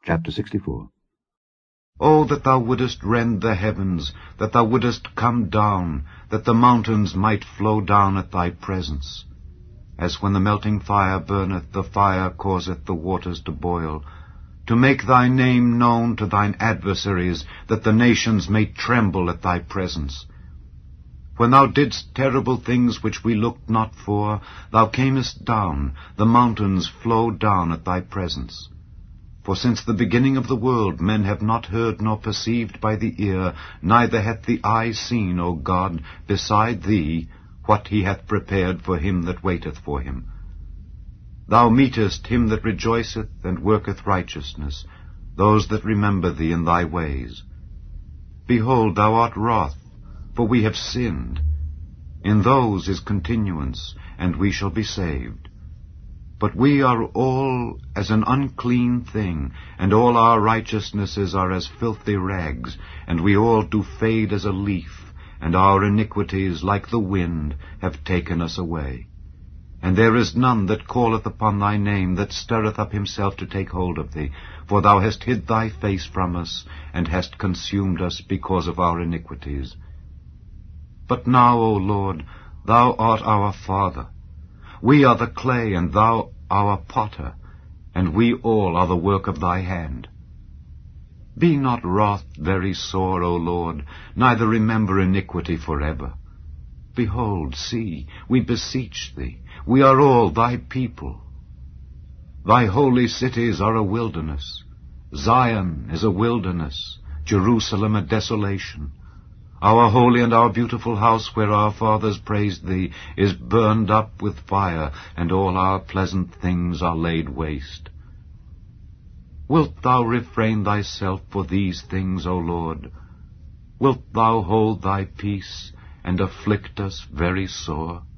Chapter 64. Oh, that thou wouldest rend the heavens, that thou wouldest come down, that the mountains might flow down at thy presence. As when the melting fire burneth, the fire causeth the waters to boil, to make thy name known to thine adversaries, that the nations may tremble at thy presence. When thou didst terrible things which we looked not for, thou camest down, the mountains flowed down at thy presence. For since the beginning of the world men have not heard nor perceived by the ear, neither hath the eye seen, O God, beside thee, what he hath prepared for him that waiteth for him. Thou meetest him that rejoiceth and worketh righteousness, those that remember thee in thy ways. Behold, thou art wroth, for we have sinned. In those is continuance, and we shall be saved. But we are all as an unclean thing, and all our righteousnesses are as filthy rags, and we all do fade as a leaf, and our iniquities, like the wind, have taken us away. And there is none that calleth upon thy name, that stirreth up himself to take hold of thee. For thou hast hid thy face from us, and hast consumed us because of our iniquities. But now, O Lord, thou art our Father. We are the clay, and thou our potter, and we all are the work of thy hand. Be not wroth very sore, O Lord, neither remember iniquity forever. Behold, see, we beseech thee, we are all thy people. Thy holy cities are a wilderness. Zion is a wilderness, Jerusalem a desolation. Our holy and our beautiful house, where our fathers praised thee, is burned up with fire, and all our pleasant things are laid waste. Wilt thou refrain thyself for these things, O Lord? Wilt thou hold thy peace, and afflict us very sore?